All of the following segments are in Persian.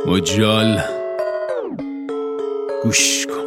مجال گوش کن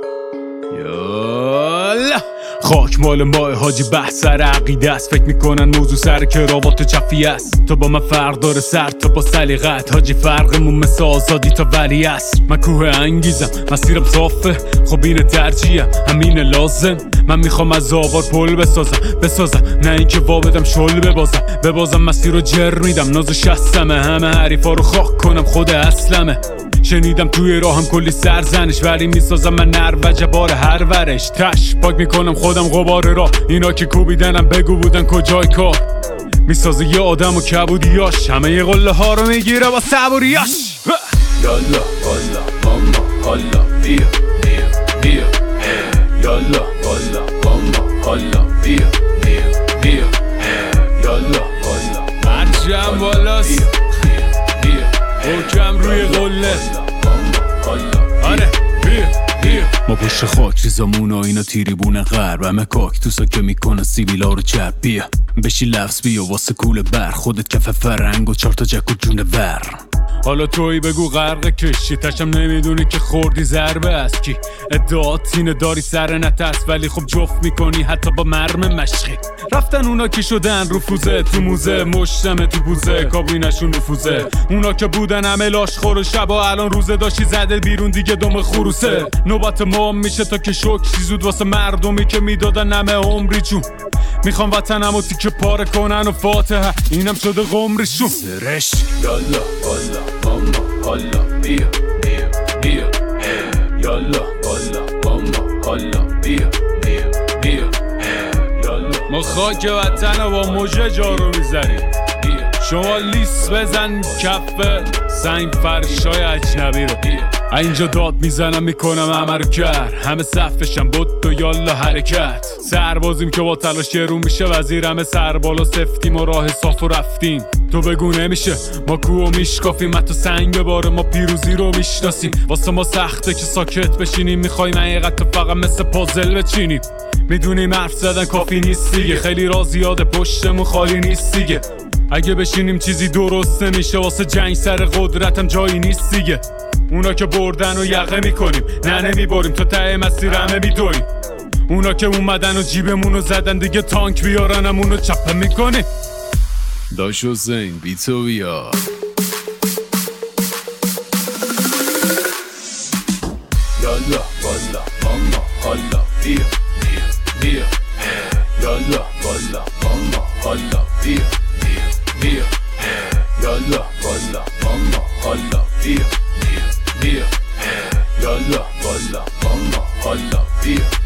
یالا. خاک مال ماه حاجی بحث سر عقیده است. فکر میکنن موضوع سر کراوات چفی است. تو با من فرق داره سر تو با سلیقت حاجی. فرقمون مثل آزادی تا ولی است. من کوه انگیزم مسیرم صافه. خب اینه ترجیحم همینه لازم. من میخوام از آوار پل بسازم نه اینکه وابدم شل ببازم مسیر رو جر میدم. ناز شستمه همه حریفا رو خاک کنم خود اصلمه. شنیدم توی راهم کلی سرزنش ولی میسازم من نر و جبار هر ورش. تش پاک میکنم خودم غبار را. اینا که کوبیدنم بگو بودن کجای کار. میسازه یه آدم و کبودیاش. همه یه قله ها رو میگیره با صبوریاش. یالا والا ماما حالا بیا بیا بیا. یالا والا ماما حالا بیا بیا بیا. یالا والا مرجم بالاست حکم روی قله. آره بیا ما پشت خاک ریزامون و اینا تیریبون غرب. همه کاکتوسا که میکنه سیبیلا رو چپ. بیا بشی لفظ بیا واسه کول بر. خودت کف فرنگ و 4 تا جک و جونه ور. حالا توی بگو غرق کشی تشم نمیدونی که خوردی ضربه از کی. ادعات اینه داری سر نترس ولی خب جفت میکنی حتی با مرم مشقی. رفتن اونا که شدن رفوزه تو موزه. مشتمه تو بوزه کابینشون نفوزه. اونا که بودن همه لاشخور و شبا الان روزه داشتی زده بیرون دیگه دم خروسه. نوبت ما میشه تا که شکری زود واسه مردمی که میدادن همه عمری جون. میخوام وطنمو تیکه پاره کنن و فاتحه اینم شده قمرشون. سرش یالا والا ماما حالا بیا بیا بیا. یالا والا ماما حالا بیا بیا بیا. یالا ما خاک وطن و با مژه جارو میزنیم. شما لیس بزن کف سنگ فرشای اجنبی رو. اینجا داد میزنم میکنم همه رو کرد. همه صفشم بود و یالا حرکت. سربازیم که با تلاش رو میشه وزیر. همه سربالا سفتیم و راه صاف و رفتیم. تو بگو نمیشه ما کوه میشکافیم. حتی سنگ باره ما پیروزی رو میشناسیم. واسه ما سخته که ساکت بشینیم. میخوایم حقیقت فقط مثل پازل بچینیم. میدونیم حرف زدن کافی نیست دیگه. خیلی را زیاده پشتمون خالی نیست دیگه. اگه بشینیم چیزی درست نمیشه. واسه جنگ سر قدرتم جایی نیست دیگه. اونا که بردن و یقه میکنیم نه نمیباریم تا ته مسیر همه میدویم. اونا که اومدن و جیبمونو زدن دیگه تانک بیارن همونو چپه میکنیم. داش حسین بی تو بیا. یالا والا ماما حالا بیا بیا بیا. یالا والا ماما حالا بیا بیا بیا. یالا والا ماما حالا بیا بیا بیا. یالا والا ماما حالا بیا